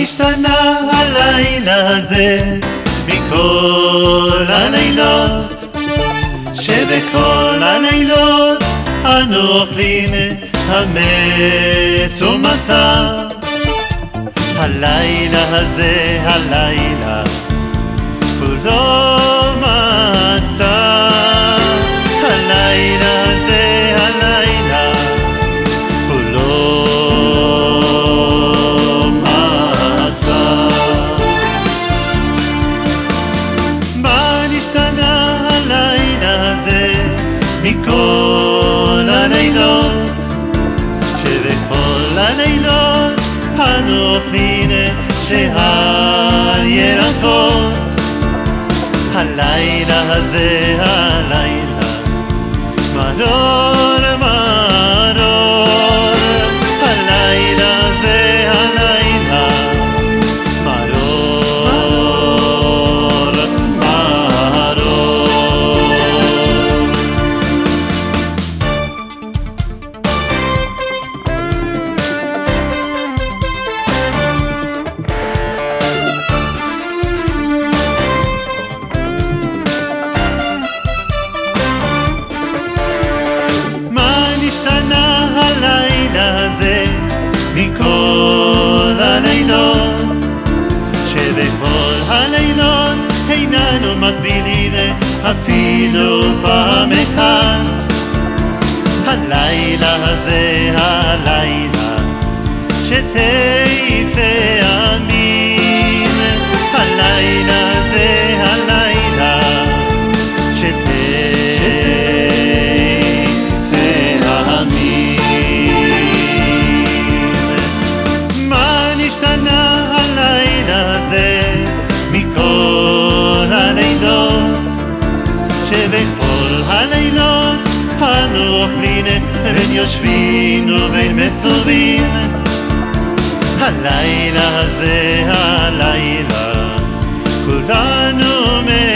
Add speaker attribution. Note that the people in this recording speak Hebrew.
Speaker 1: נשתנה הלילה הזה מכל הלילות, שבכל הלילות אנו אוכלים חמץ ומצה. הלילה הזה, הלילה כולו מצה. הלילה הזה, הלילה כולו מצה. מה נשתנה הלילה הזה מכל הלילות, שבכל הלילות אנו אוכלים שער ירקות. הלילה הזה, הלילה מרור מרור. הלילה הזה, הלילה מרור מרור. מכל הלילות, שבכל הלילות איננו מקבילים אפילו פעם אחת. הלילה הזה, הלילה שתעיף ימים. הלילה הזה, הלילה שתעיף ימים. נשתנה הלילה הזה מכל הלילות, שבכל הלילות אנו אוכלים בין יושבים ובין מסובים. הלילה הזה, הלילה כולנו